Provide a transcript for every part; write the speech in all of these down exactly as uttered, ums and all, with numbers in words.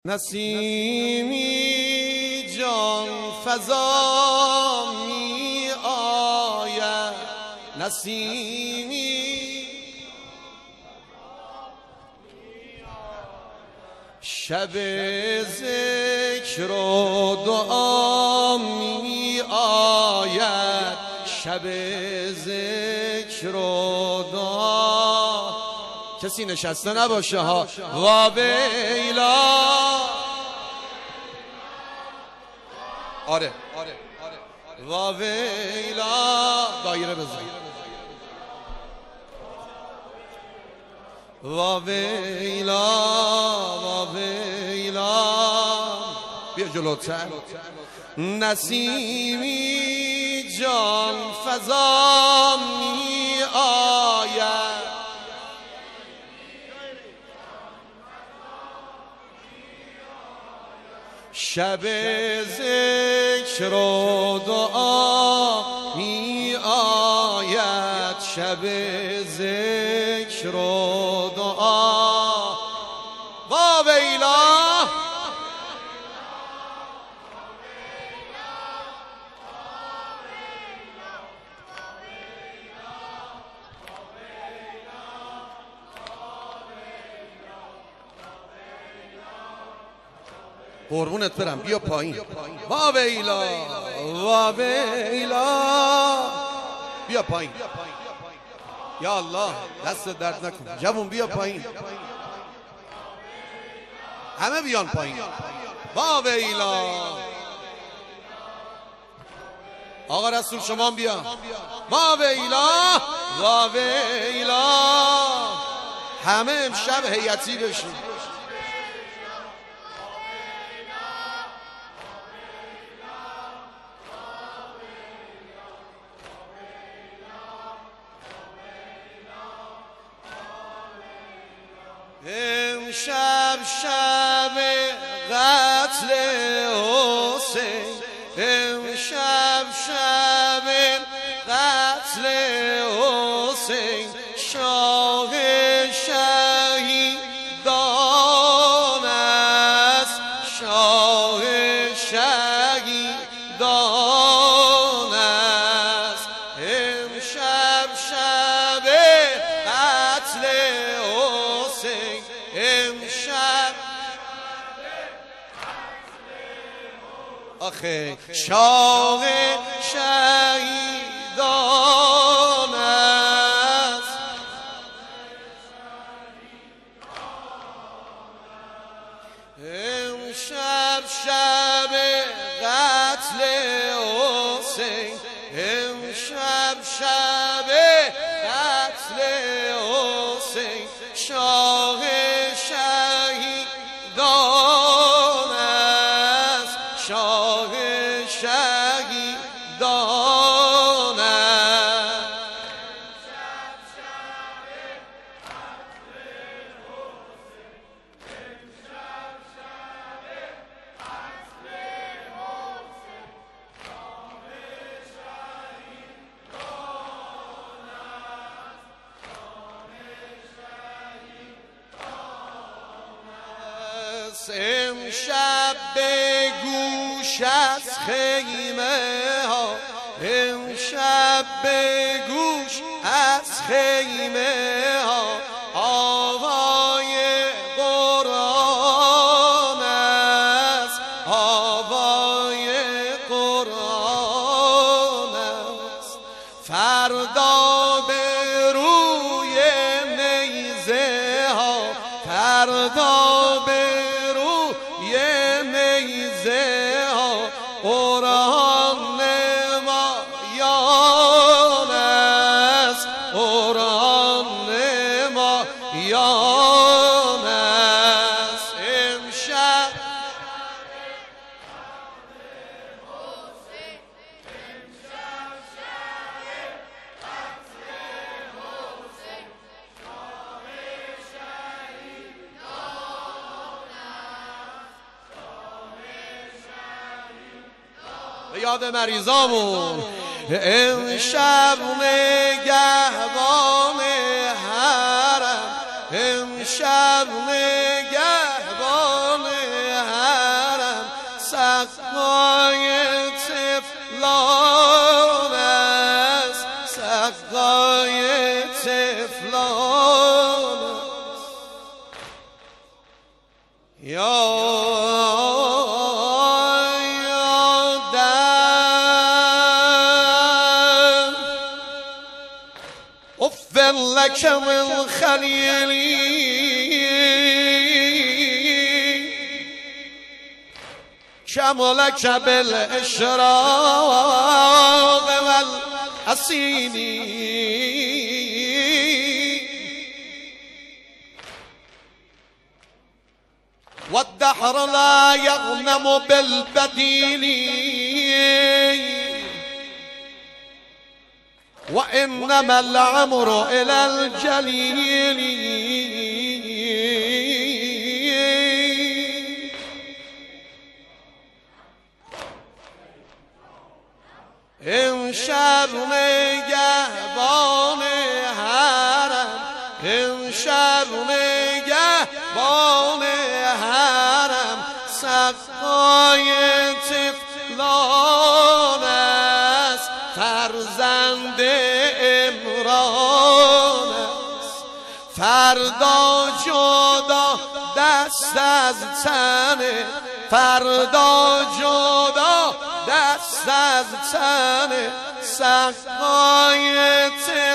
نسیمی جان فضا می آید، نسیمی شب ذکر و دعا می آید، شب ذکر و دعا. کسی نشسته نباشه ها. و ویلا. آره آره آره. و ویلا. دایره بزن. و ویلا و ویلا. بیا جلوتر. نسیمی جان فضا می آید، شب ذکر و دعا می آید، شب ذکر و دعا. و ویلا. قربونت برم. بیا پایین. و ویلا و ویلا. بیا پایین. یا الله دست درد نکن. جوون بیا پایین. همه بیان پایین. و ویلا. آقا رسول شما بیا. و ویلا و ویلا. همه امشب هیئتی بشین. امشب شب قتل حسین، امشب شب قتل حسین، شاه شهیدان است، شاه شهیدان است. امشب شب قتل حسین، امشب آخه شاه شهیدان است. امشب شب قتل حسین، امشب شب قتل حسین، شاه شهیدان است، شاه شهیدان است. امشب به گوش از خیمه ها، امشب به گوش از خیمه ها آوای قرآن است، آوای قرآن است. فردا به روی نیزه ها، فردا به یه نیزه ها قرآن نمایان است، قرآن نمایان است. امشب به یاد مریضامون. امشب نگهبان حرم، امشب نگهبان سقای طفلان است، سقای طفلان است. یا یادم افل لک من خلیلی شملك بالإشراق والحسين والدهر لا يغنم بالبديل وإنما العمر إلى الجليل. امشب نگهبان حرم، امشب نگهبان حرم سقای طفلان است، فرزند عمران است. فردا جدا دست از تنه، فردا جدا دست از تن سقای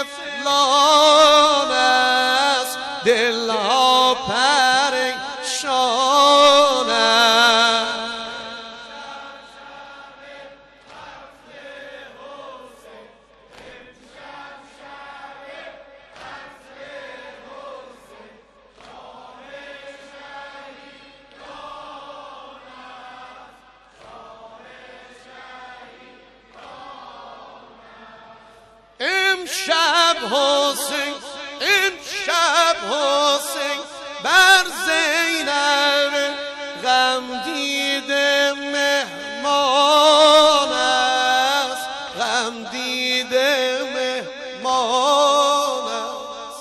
طفلان است، دلها پریشان است. امشب حسین، امشب حسین بر زینب غم دیده مهمان است، غم دیده مهمان است.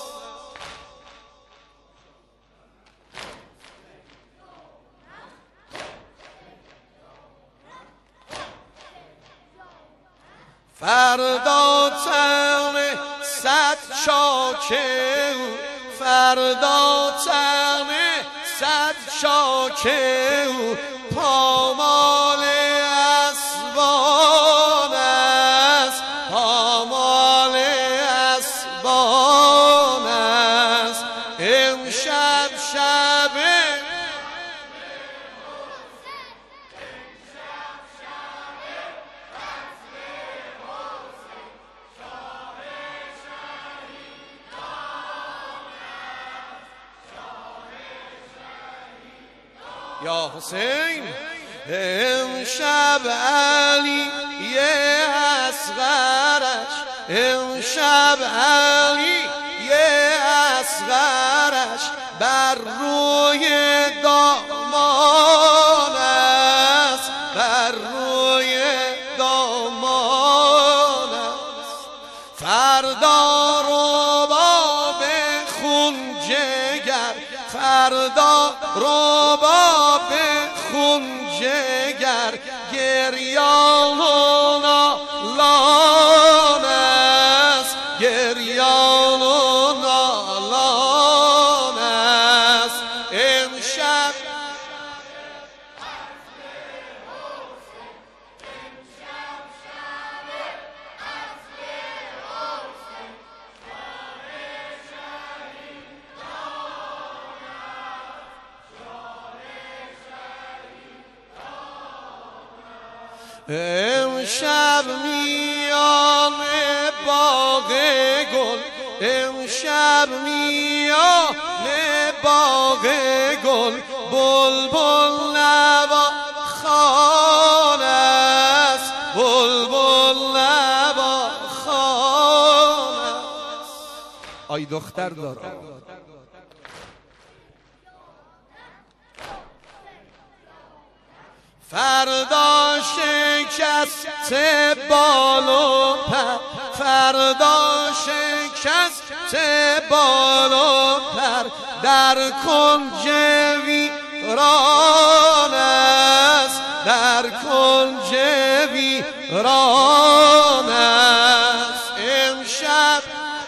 فردا تن صد شاکه، فردا تن صد شاکه پامال اسبان است، پامال اسبان است. امشب شب یا حسین، امشب علی اصغرش، امشب علی اصغرش بر روی دامان است، بر روی دامان است. فردا رباب خون جگر، فردا رباب خون جگر گریان و نالان است، گریان و نالان است. امشب امشب میان باغ گل، امشب میان باغ گل بلبل نوا خوان است، بلبل نوا خوان است. آی دختر دار فردا شکست بال و پر، فردا شکست بال و پر در کنج ویران است، در کنج ویران است امشب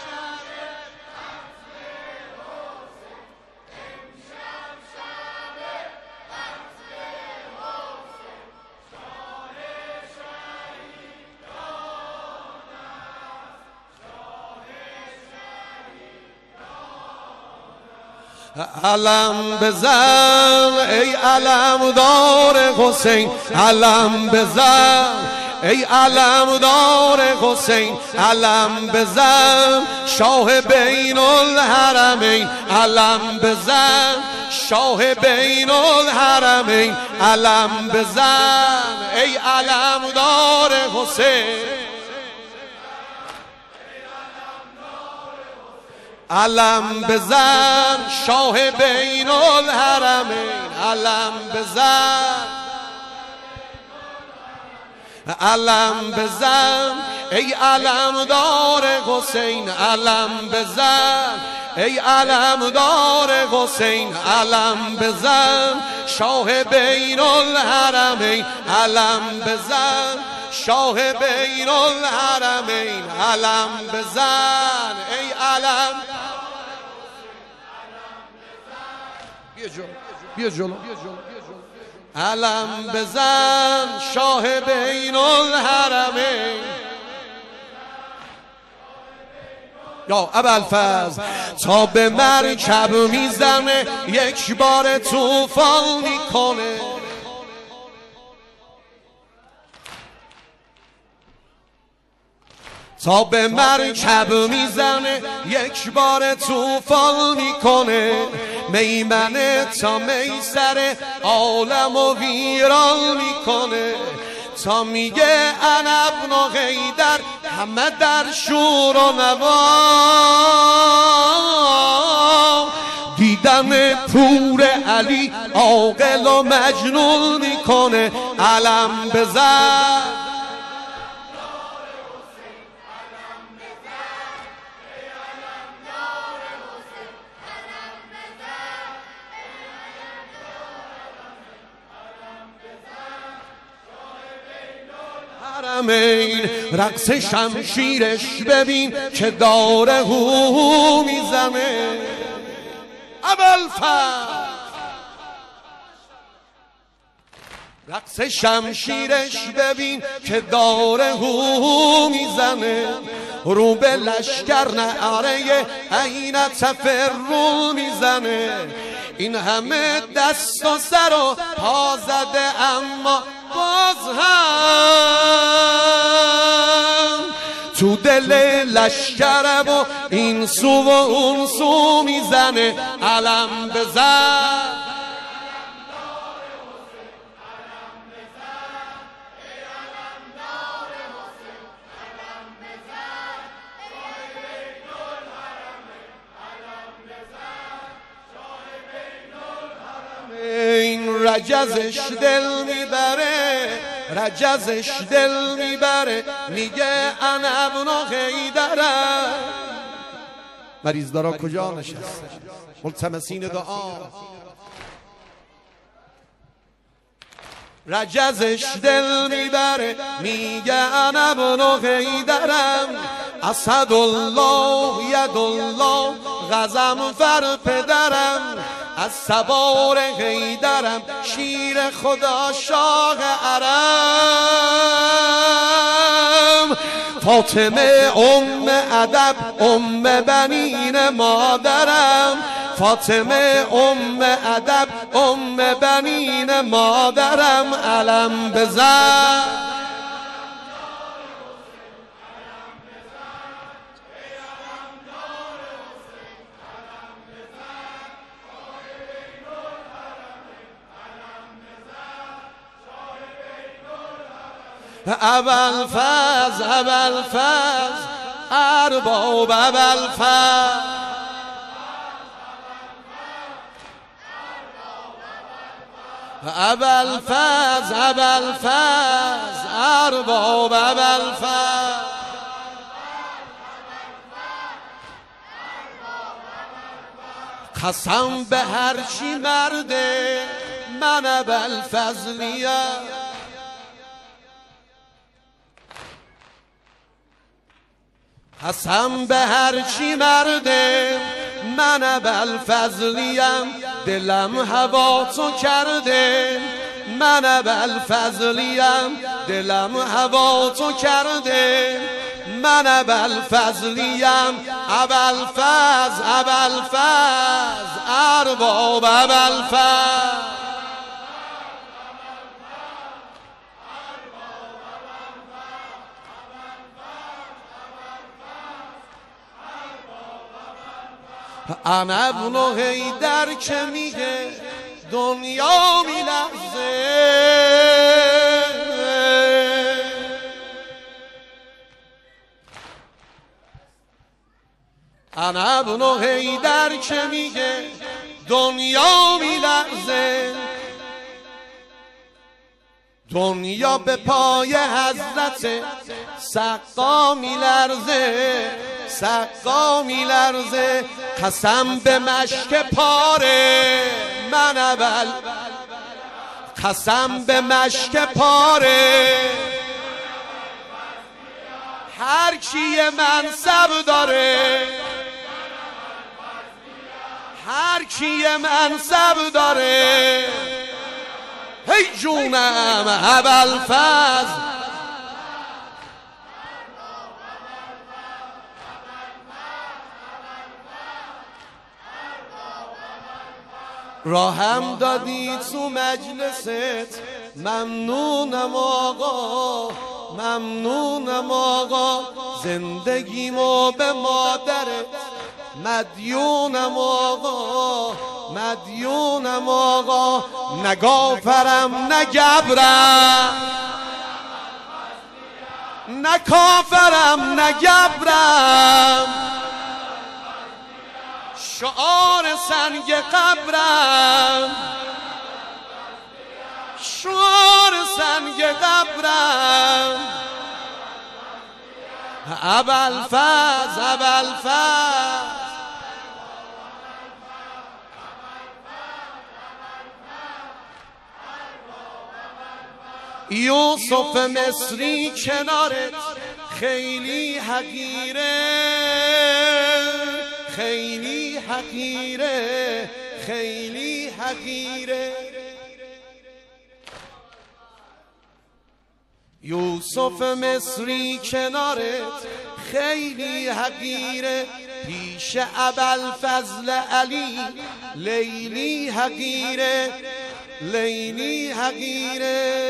علم بزن ای علمدار حسین، علم بزن ای علمدار حسین، علم بزن شاه بین الحرمین، علم بزن شاه بین الحرمین، علم بزن ای علمدار حسین، علم بزن شاه بین الحرمین، علم بزن علم بزن ای علمدار حسین، علم بزن ای علمدار حسین، علم بزن شاه بین الحرمین، علم بزن شاه بین الحرمین، علم بزن ای علم بیا جلو بیا جلو علم بزن شاه بین الحرمین. یا ابوالفضل تا به مرکب میزنه یک بار طوفان میکنه، تا به مرکب میزنه یک بار طوفان میکنه، میمنه تا میسر عالم و ویران میکنه، تا میگه انا ابن حیدر همه در شور و نوا، دیدن پور علی عاقل و مجنون میکنه، علم بزن رقص شمشیرش ببین که داره هو میزنه، ابوالفضل رقص شمشیرش ببین که داره هو میزنه، رو به لشکر نعره عین تفرون میزنه، این همه دست و سر و پا زده اما باز هم تو دل لشکر و این سو و اون سو میزنه، علم بزن این رجزش دل میبره، رجزش دل میبره، میگه انا ابن حیدرم. مریض دارا کجا نشست؟ ملتمسین دعا. رجزش دل میبره، میگه انا ابن حیدرم، اسد الله ید الله غضنفر پدرم، از سوار حیدرم شیر خدا شاه عرب، فاطمه ام ادب ام بنین مادرم، فاطمه ام ادب ام بنین مادرم، علم بزن ابوالفضل ابوالفضل ارباب ابوالفضل ابوالفضل ابوالفضل ارباب ابوالفضل قسم به هر چی مرده من ابوالفضلیم، قسم به هر چی مرده من ابوالفضلیم دلم هوا تو کرده من ابوالفضلیم دلم هوا تو کرده من ابوالفضلیم ابوالفضل ابوالفضل ارباب ابوالفضل انا ابن حیدر که میگه دنیا میلرزه انا ابن حیدر که میگه دنیا میلرزه دنیا به پای حضرت سقا میلرزه سقا میلرزه قسم به مشک پاره من اول قسم به مشک پاره هر کی منصب داره هر کی منصب داره هی جونم ابوالفضل راهم دادی تو مجلست ممنونم آقا ممنونم آقا زندگیمو به مادرت مدیونم آقا مدیونم آقا نگافرم نگبرم نکافرم نگبرم شعار سنگ قبرم شعار سنگ قبرم ابوالفضل ابوالفضل یوسف مصری کنارت خیلی حقیره خیلی حقیره خیلی حقیره یوسف مصری کنارت خیلی حقیره پیش ابوالفضل علی لیلی حقیره لیلی حقیره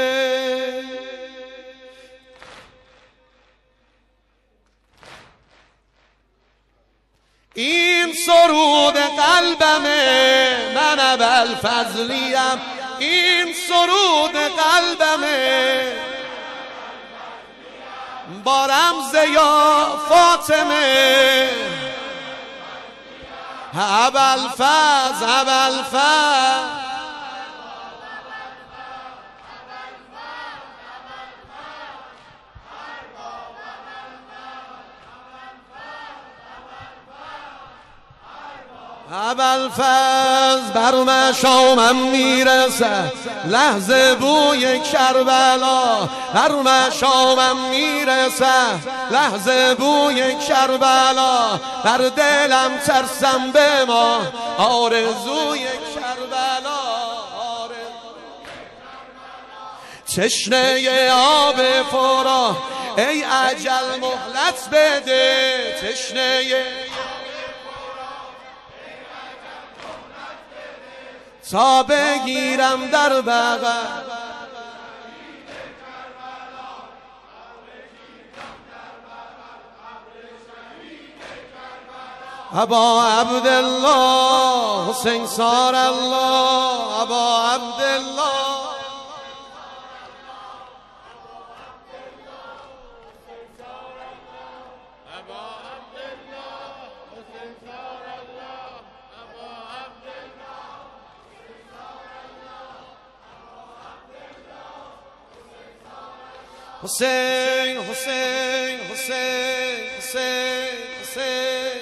این سرود قلبمه من ابوالفضلیم این سرود قلبمه با رمز یا فاطمه ابوالفضل ابوالفضل ابوالفضل بر مشامم میرسه لحظه بوی کربلا بر مشامم میرسه لحظه بوی کربلا بر دلم ترسم به ما آرزوی کربلا تشنه آب فرات ای اجل مهلت بده تشنه تا بگیرم در بغل ابا عبدالله حسین سار الله ابا عبدالله حسین حسین حسین حسین حسین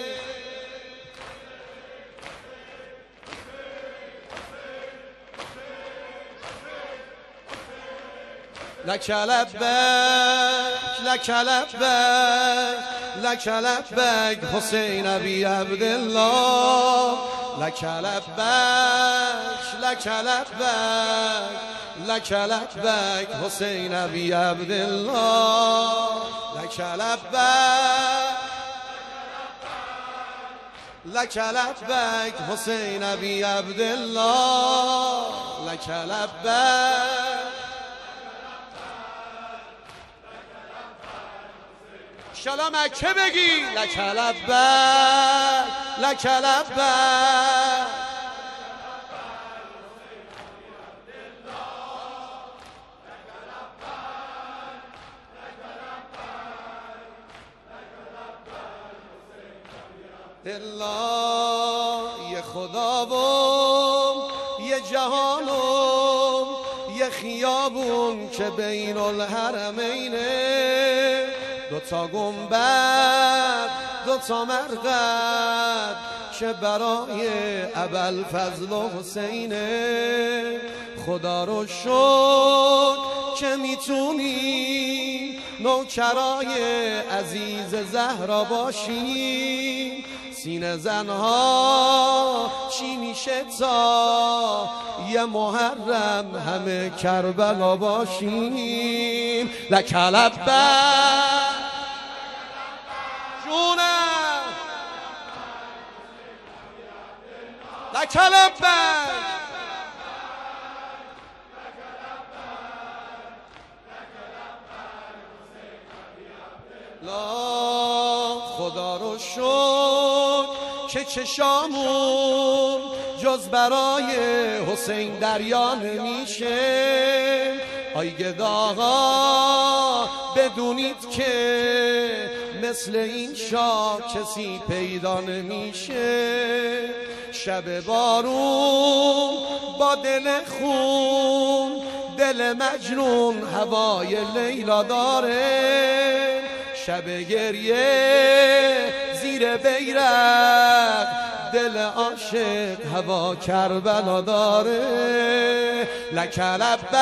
لک لبیک لک لبیک لک لبیک حسین ابی عبدالله لک لبیک لک لبیک لک لبیک حسین ابی عبدالله لک لبیک لک لبیک حسین ابی عبدالله لک لبیک انشالله مکه بگی لک لبیک لک لبیک الله یه خدا و یه جهانم یه خیابون که بین الحرمینه دوتا گنبد دوتا مرقد که برای ابوالفضل و حسینه خدا رو شد که میتونی نوکرای عزیز زهرا باشی سینه زنها چی میشه تا یه محرم همه کربلا باشیم لک لبیک جونم لک لبیک لا خدا رو شد که چشامون جز برای حسین دریا نمیشه آی گداها بدونید که مثل این شاه کسی پیدا نمیشه شب بارون با دل خون دل مجنون هوای لیلا داره شب گریه زیر بیرق دل عاشق هوا کربلا داره لک لبیک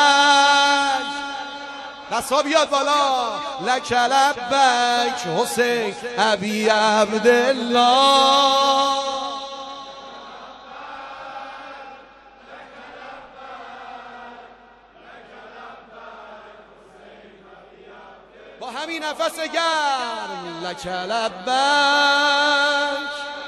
دستا بیاد بالا لک لبیک حسین ابی عبدالله با همین نفس گرم لک لبیک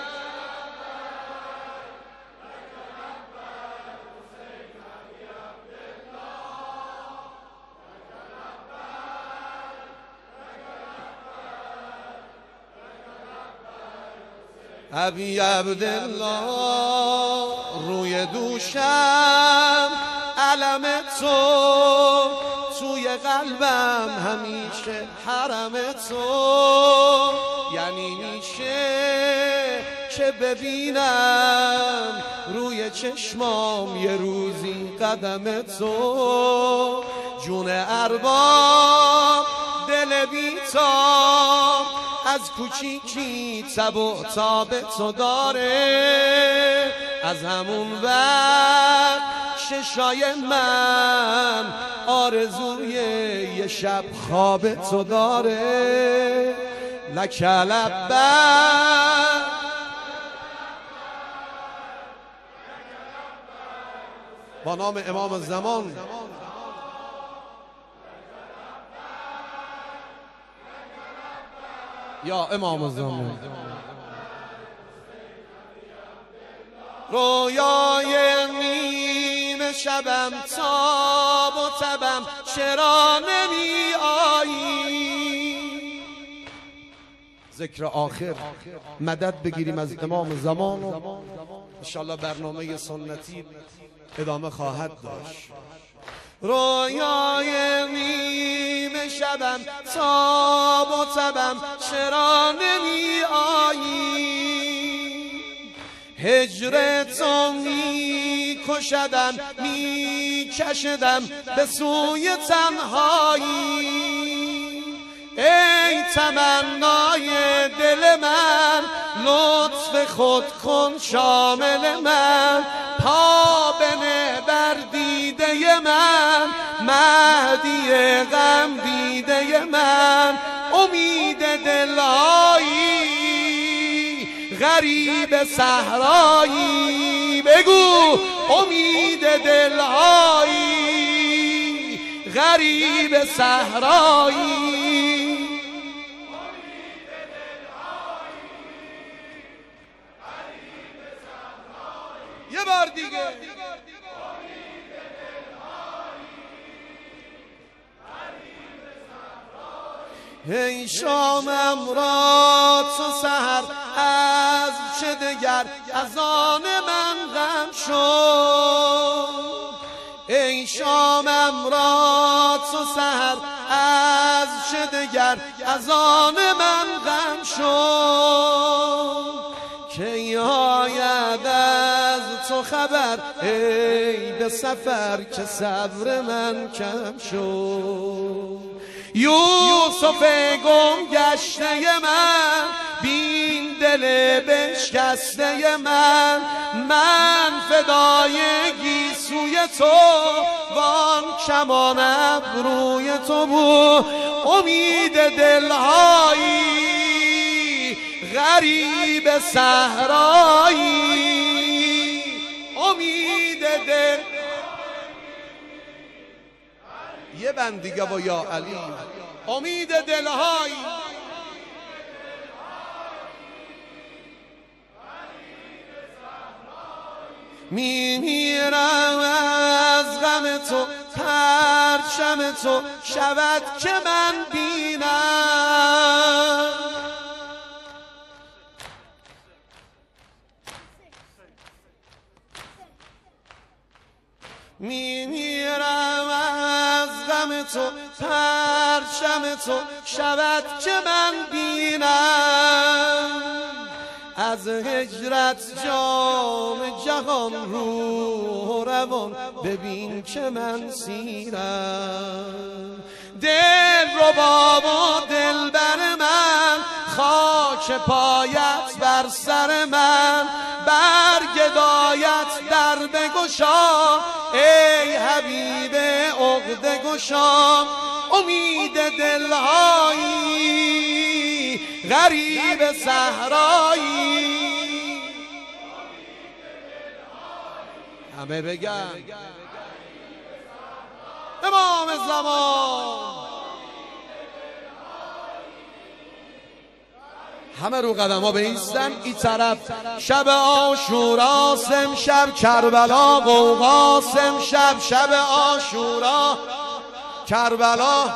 ابی عبدالله روی دوشم علم تو توی قلبم همیشه حرم تو یعنی میشه که ببینم روی چشمام یه روزی قدم تو جون ارباب دل بیتاب از کوچیکی تب و تاب تو داره از همون وقت چشای من آرزوی یه شب خواب تو داره لک لبیک با نام امام زمان یا امام زمان رویای نیم شبم تاب و تبم چرا نمی آیی ذکر آخر مدد بگیریم از امام زمان و انشالله برنامه سنتی ادامه خواهد داشت رویای نیم شبم تاب و تبم چرا نمی آیی هجر تو می کشدم می کشدم به سوی تنهایی ای تمنای دل من، لطف خود کن شامل من. پا بنه بر دیده من، مهدی غم دیده من. امید دلهایی غریب صحرایی، بگو امید دلهایی غریب صحرایی. یه بار دیگه ای شامم را تو سحر از چه دگر از آن من غم شد. ای شامم را تو سحر از چه دگر از آن من غم شد. کی آید از تو خبر ای به سفر که صبر من کم شد. یوسف گم گشته من، بین دل بشکسته من. من فدای گیسوی تو، وان کمان ابروی تو بود. امید دلهایی غریب صحرایی، امید دل. یه بند دیگه با یا علی. امید دلهایی میمیرم از غم تو، پرچم تو شود که من بینم. میمیرم از غم تو، پرچم تو شود که من بینم. از هجرت جام جهان روح و روان ببین که من سیرم. دل رباب و دل بر من، خاک پایت بر سر من. برگدایت در بگشا ای حبیب عقده گشا. امید دلهایی غریب صحرایی. همه بگن امام زمان. همه رو قدم ها بایستن این طرف. شب عاشوراست امشب، کربلا غوغاست امشب. شب عاشورا کربلا.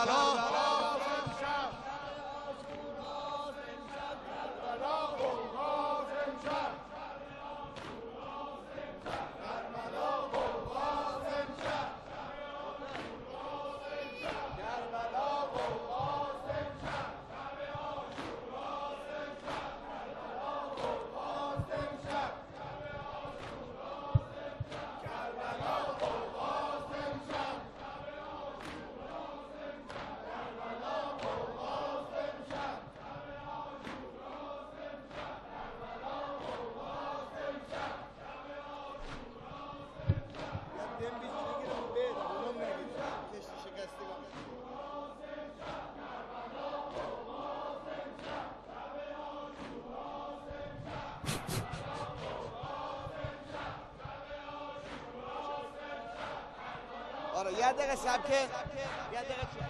آره یه دقیقه سبکه یه دقیقه چه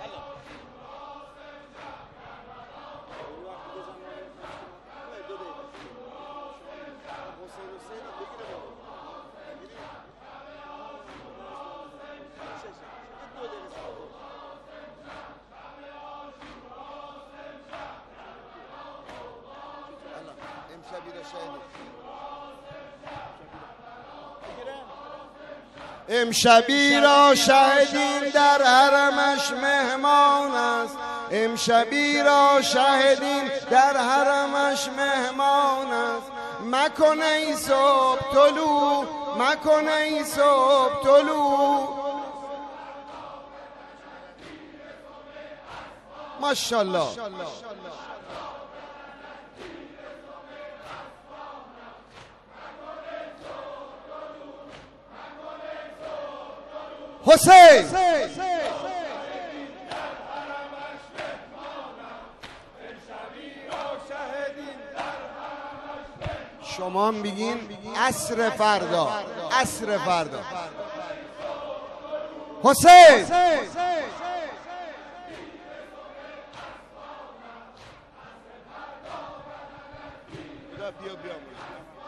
امشبی را شهدین در حرمش مهمان است. امشبی را شهدین در حرمش مهمان است. مکن ای صبح طلوع، مکن ای صبح طلوع. ماشاءالله. حسین شما میگین عصر فردا، عصر فردا. حسین بیا بیا